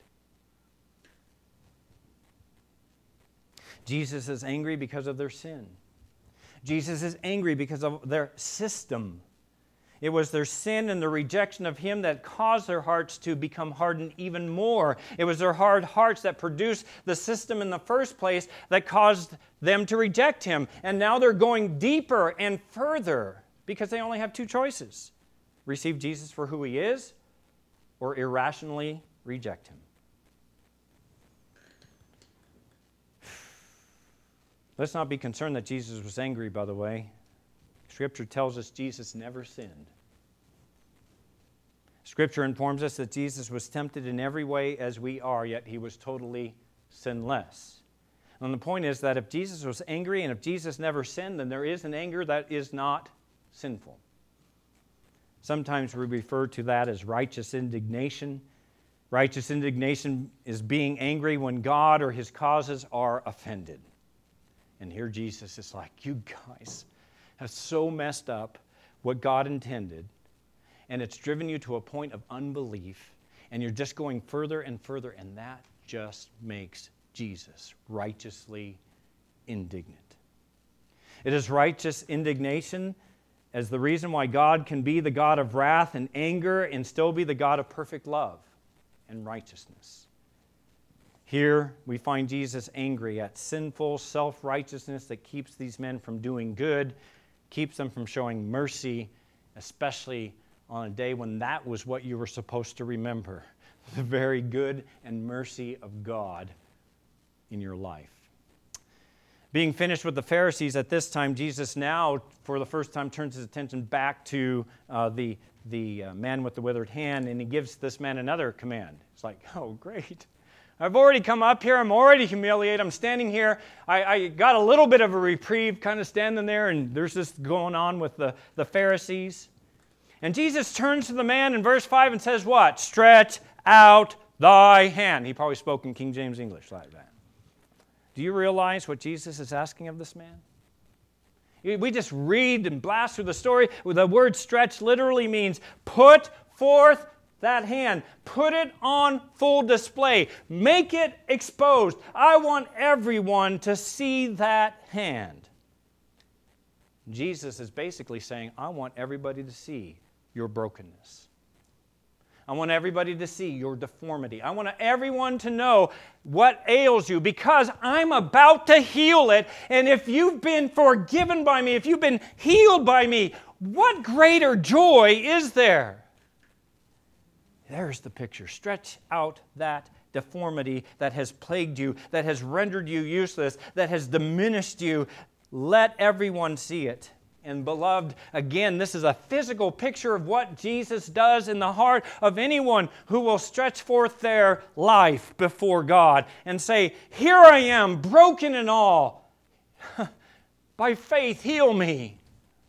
Jesus is angry because of their sin. Jesus is angry because of their system. It was their sin and the rejection of Him that caused their hearts to become hardened even more. It was their hard hearts that produced the system in the first place that caused them to reject Him. And now they're going deeper and further because they only have two choices. Receive Jesus for who He is or irrationally reject Him. Let's not be concerned that Jesus was angry, by the way. Scripture tells us Jesus never sinned. Scripture informs us that Jesus was tempted in every way as we are, yet He was totally sinless. And the point is that if Jesus was angry and if Jesus never sinned, then there is an anger that is not sinful. Sometimes we refer to that as righteous indignation. Righteous indignation is being angry when God or His causes are offended. And here Jesus is like, you guys have so messed up what God intended, and it's driven you to a point of unbelief, and you're just going further and further, and that just makes Jesus righteously indignant. It is righteous indignation as the reason why God can be the God of wrath and anger and still be the God of perfect love and righteousness. Here we find Jesus angry at sinful self-righteousness that keeps these men from doing good, keeps them from showing mercy, especially on a day when that was what you were supposed to remember, the very good and mercy of God in your life. Being finished with the Pharisees at this time, Jesus now, for the first time, turns His attention back to the man with the withered hand, and He gives this man another command. It's like, oh, great. I've already come up here. I'm already humiliated. I'm standing here. I got a little bit of a reprieve kind of standing there, and there's this going on with the Pharisees. And Jesus turns to the man in verse 5 and says what? Stretch out thy hand. He probably spoke in King James English like that. Do you realize what Jesus is asking of this man? We just read and blast through the story. The word stretch literally means put forth that hand. Put it on full display. Make it exposed. I want everyone to see that hand. Jesus is basically saying, I want everybody to see your brokenness. I want everybody to see your deformity. I want everyone to know what ails you because I'm about to heal it. And if you've been forgiven by me, if you've been healed by me, what greater joy is there? There's the picture. Stretch out that deformity that has plagued you, that has rendered you useless, that has diminished you. Let everyone see it. And beloved, again, this is a physical picture of what Jesus does in the heart of anyone who will stretch forth their life before God and say, here I am, broken and all. By faith, heal me.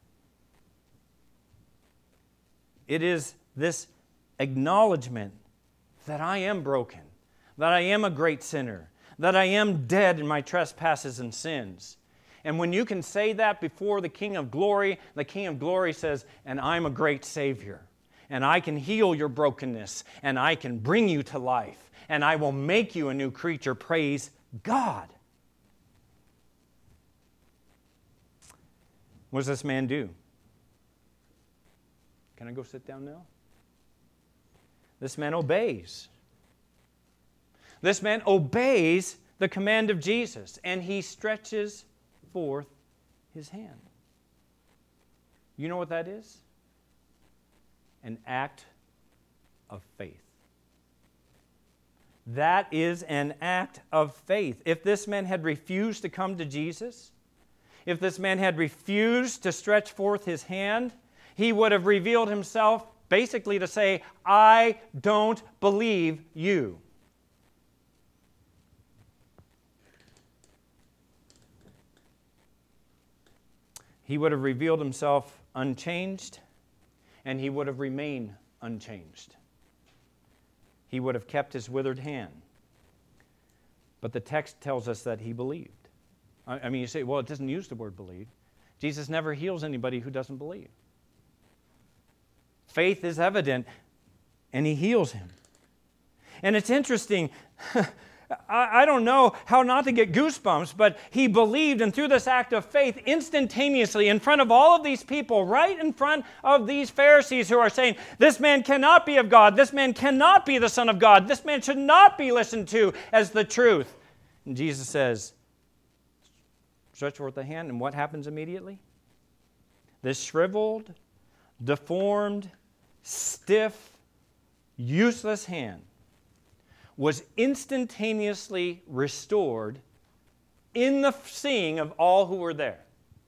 It is this acknowledgement that I am broken, that I am a great sinner, that I am dead in my trespasses and sins. And when you can say that before the King of Glory says, and I'm a great Savior, and I can heal your brokenness, and I can bring you to life, and I will make you a new creature. Praise God. What does this man do? Can I go sit down now? This man obeys. This man obeys the command of Jesus, and he stretches forth his hand. You know what that is? An act of faith. That is an act of faith. If this man had refused to come to Jesus, if this man had refused to stretch forth his hand, he would have revealed himself basically to say, I don't believe you. He would have revealed himself unchanged, and he would have remained unchanged. He would have kept his withered hand. But the text tells us that he believed. I mean, you say, well, it doesn't use the word believe. Jesus never heals anybody who doesn't believe. Faith is evident, and he heals him. And it's interesting, I don't know how not to get goosebumps, but he believed, and through this act of faith, instantaneously, in front of all of these people, right in front of these Pharisees who are saying, this man cannot be of God, this man cannot be the Son of God, this man should not be listened to as the truth. And Jesus says, stretch forth the hand, and what happens immediately? This shriveled, deformed, stiff, useless hand was instantaneously restored in the seeing of all who were there.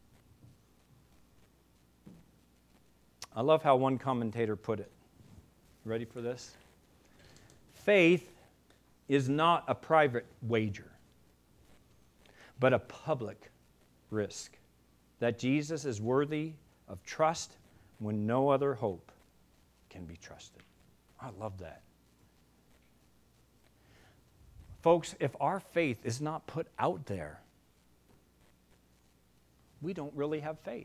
I love how one commentator put it. Ready for this? Faith is not a private wager, but a public risk that Jesus is worthy of trust when no other hope can be trusted. I love that. Folks, if our faith is not put out there, we don't really have faith.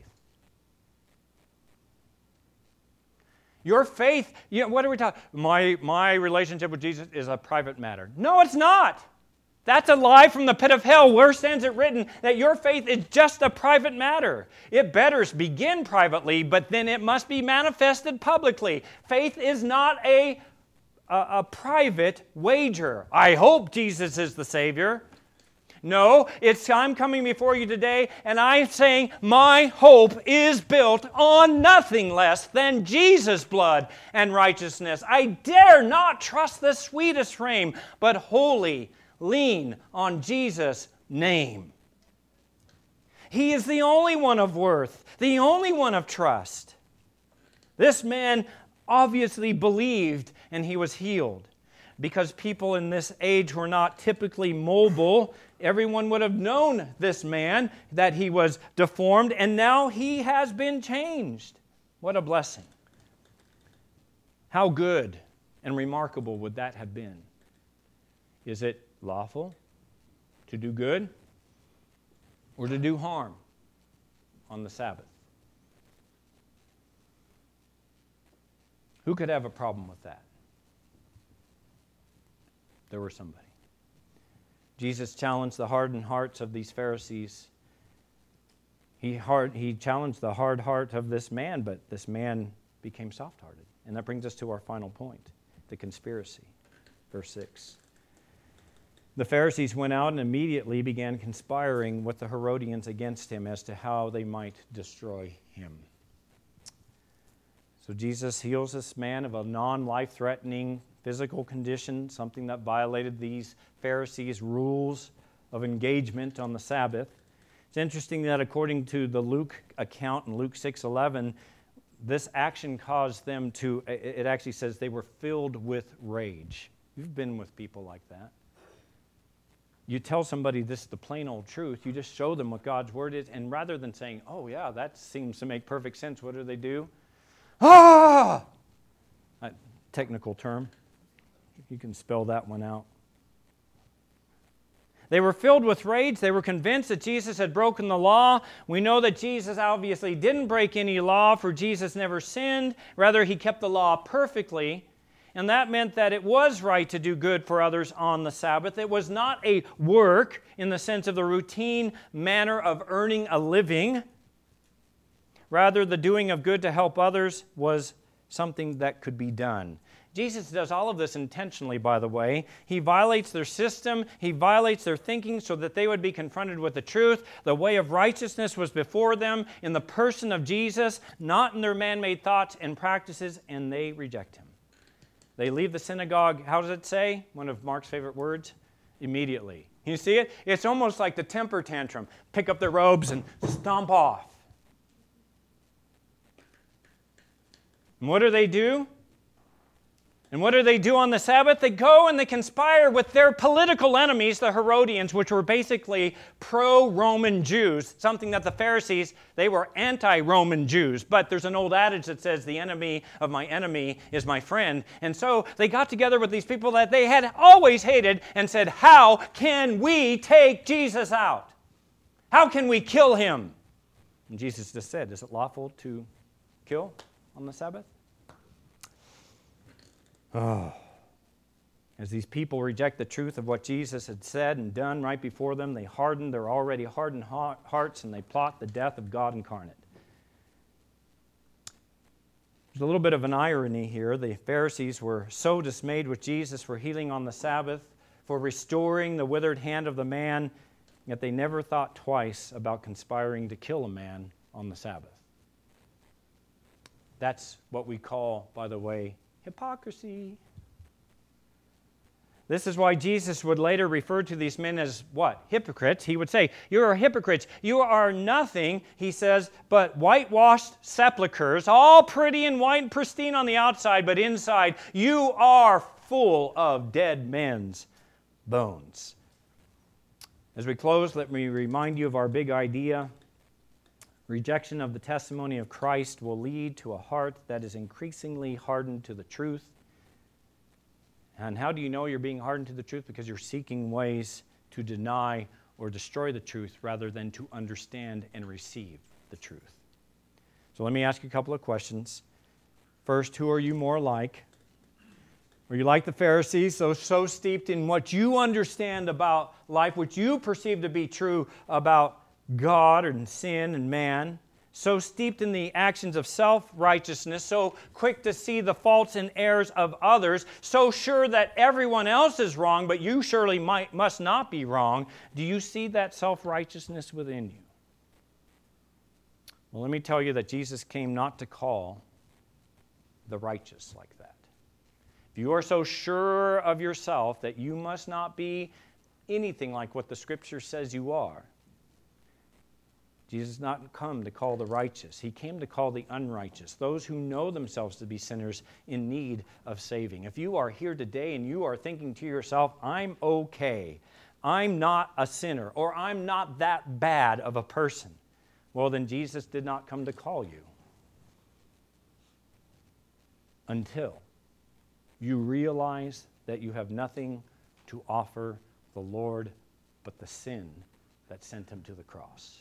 Your faith, what are we talking? My relationship with Jesus is a private matter. No, it's not. That's a lie from the pit of hell. Where stands it written that your faith is just a private matter? It better begin privately, but then it must be manifested publicly. Faith is not a private wager. I hope Jesus is the Savior. No, I'm coming before you today and I'm saying my hope is built on nothing less than Jesus' blood and righteousness. I dare not trust the sweetest frame, but wholly lean on Jesus' name. He is the only one of worth, the only one of trust. This man obviously believed and he was healed. Because people in this age were not typically mobile, everyone would have known this man, that he was deformed, and now he has been changed. What a blessing. How good and remarkable would that have been? Is it lawful to do good or to do harm on the Sabbath? Who could have a problem with that? There were somebody. Jesus challenged the hardened hearts of these Pharisees. He challenged the hard heart of this man, but this man became soft-hearted. And that brings us to our final point. the conspiracy. Verse 6. The Pharisees went out and immediately began conspiring with the Herodians against him as to how they might destroy him. So Jesus heals this man of a non-life-threatening physical condition, something that violated these Pharisees' rules of engagement on the Sabbath. It's interesting that according to the Luke account in Luke 6:11, this action caused them to, it actually says they were filled with rage. You've been with people like that. You tell somebody this is the plain old truth, you just show them what God's word is, and rather than saying, oh yeah, that seems to make perfect sense, what do? Ah! A technical term. You can spell that one out. They were filled with rage. They were convinced that Jesus had broken the law. We know that Jesus obviously didn't break any law, for Jesus never sinned. Rather, he kept the law perfectly. And that meant that it was right to do good for others on the Sabbath. It was not a work in the sense of the routine manner of earning a living. Rather, the doing of good to help others was something that could be done. Jesus does all of this intentionally, by the way. He violates their system. He violates their thinking so that they would be confronted with the truth. The way of righteousness was before them in the person of Jesus, not in their man-made thoughts and practices, and they reject him. They leave the synagogue, how does it say? One of Mark's favorite words? Immediately. You see it? It's almost like the temper tantrum. Pick up their robes and stomp off. And what do? And what do on the Sabbath? They go and they conspire with their political enemies, the Herodians, which were basically pro-Roman Jews, something that the Pharisees, they were anti-Roman Jews. But there's an old adage that says, the enemy of my enemy is my friend. And so they got together with these people that they had always hated and said, how can we take Jesus out? How can we kill him? And Jesus just said, is it lawful to kill on the Sabbath? Oh. As these people reject the truth of what Jesus had said and done right before them, they harden their already hardened hearts and they plot the death of God incarnate. There's a little bit of an irony here. The Pharisees were so dismayed with Jesus for healing on the Sabbath, for restoring the withered hand of the man, yet they never thought twice about conspiring to kill a man on the Sabbath. That's what we call, by the way, hypocrisy. This is why Jesus would later refer to these men as what? Hypocrites. He would say, you are hypocrites. You are nothing, he says, but whitewashed sepulchres, all pretty and white and pristine on the outside, but inside you are full of dead men's bones. As we close, let me remind you of our big idea. Rejection of the testimony of Christ will lead to a heart that is increasingly hardened to the truth. And how do you know you're being hardened to the truth? Because you're seeking ways to deny or destroy the truth rather than to understand and receive the truth. So let me ask you a couple of questions. First, who are you more like? Are you like the Pharisees, so steeped in what you understand about life, which you perceive to be true about God and sin and man, so steeped in the actions of self-righteousness, so quick to see the faults and errors of others, so sure that everyone else is wrong, but you surely must not be wrong? Do you see that self-righteousness within you? Well, let me tell you that Jesus came not to call the righteous like that. If you are so sure of yourself that you must not be anything like what the Scripture says you are, Jesus did not come to call the righteous. He came to call the unrighteous, those who know themselves to be sinners in need of saving. If you are here today and you are thinking to yourself, I'm okay, I'm not a sinner, or I'm not that bad of a person, well, then Jesus did not come to call you until you realize that you have nothing to offer the Lord but the sin that sent him to the cross.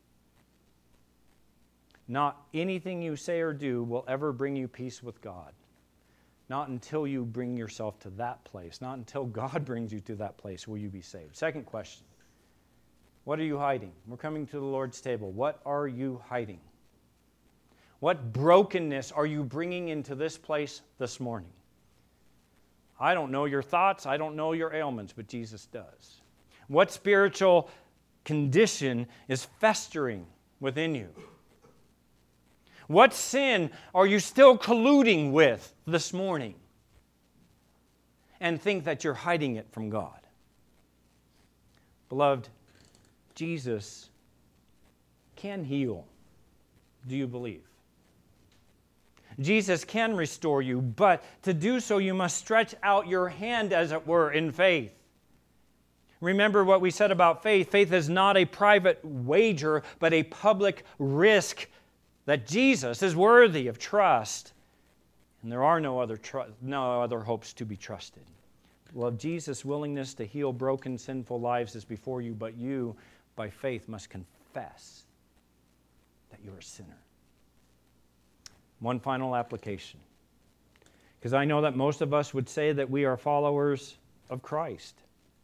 Not anything you say or do will ever bring you peace with God. Not until you bring yourself to that place. Not until God brings you to that place will you be saved. Second question. What are you hiding? We're coming to the Lord's table. What are you hiding? What brokenness are you bringing into this place this morning? I don't know your thoughts, I don't know your ailments, but Jesus does. What spiritual condition is festering within you? What sin are you still colluding with this morning and think that you're hiding it from God? Beloved, Jesus can heal. Do you believe? Jesus can restore you, but to do so you must stretch out your hand, as it were, in faith. Remember what we said about faith. Faith is not a private wager, but a public risk that Jesus is worthy of trust. And there are no other hopes to be trusted. Well, Jesus' willingness to heal broken, sinful lives is before you, but you, by faith, must confess that you're a sinner. One final application. Because I know that most of us would say that we are followers of Christ.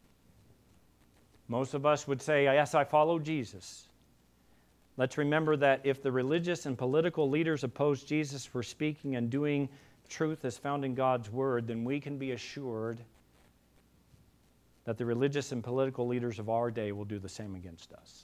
Most of us would say, yes, I follow Jesus. Let's remember that if the religious and political leaders oppose Jesus for speaking and doing truth as found in God's Word, then we can be assured that the religious and political leaders of our day will do the same against us.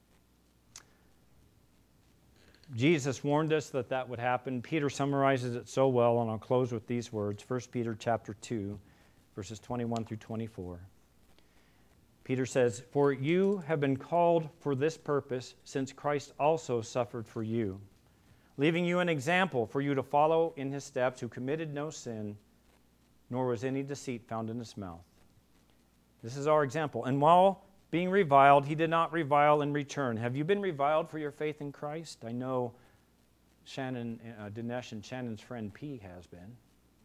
Jesus warned us that that would happen. Peter summarizes it so well, and I'll close with these words. 1 Peter chapter 2, verses 21 through 24. Peter says, "For you have been called for this purpose, since Christ also suffered for you, leaving you an example for you to follow in his steps, who committed no sin, nor was any deceit found in his mouth." This is our example. "And while being reviled, he did not revile in return." Have you been reviled for your faith in Christ? I know Dinesh and Shannon's friend P has been.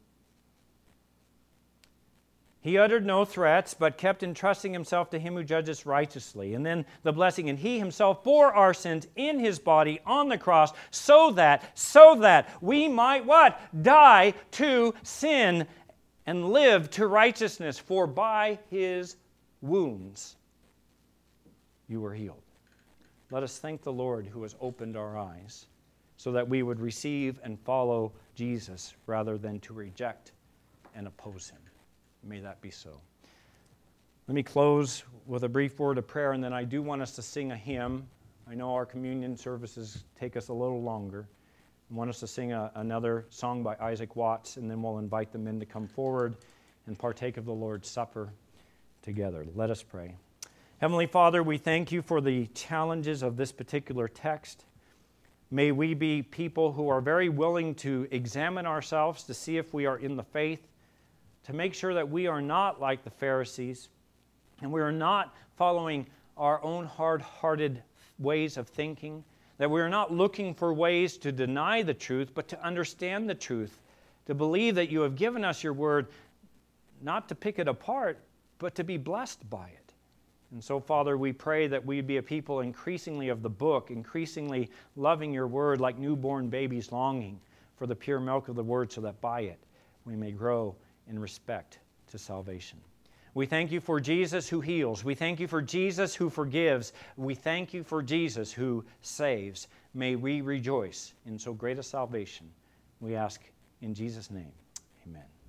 "He uttered no threats, but kept entrusting himself to him who judges righteously." And then the blessing, "And he himself bore our sins in his body on the cross, so that we might" what? "Die to sin and live to righteousness. For by his wounds you were healed." Let us thank the Lord who has opened our eyes so that we would receive and follow Jesus rather than to reject and oppose him. May that be so. Let me close with a brief word of prayer, and then I do want us to sing a hymn. I know our communion services take us a little longer. I want us to sing another song by Isaac Watts, and then we'll invite the men to come forward and partake of the Lord's Supper together. Let us pray. Heavenly Father, we thank you for the challenges of this particular text. May we be people who are very willing to examine ourselves to see if we are in the faith, to make sure that we are not like the Pharisees, and we are not following our own hard-hearted ways of thinking, that we are not looking for ways to deny the truth, but to understand the truth, to believe that you have given us your word, not to pick it apart, but to be blessed by it. And so, Father, we pray that we be a people increasingly of the book, increasingly loving your word like newborn babies longing for the pure milk of the word, so that by it we may grow in respect to salvation. We thank you for Jesus who heals. We thank you for Jesus who forgives. We thank you for Jesus who saves. May we rejoice in so great a salvation. We ask in Jesus' name, amen.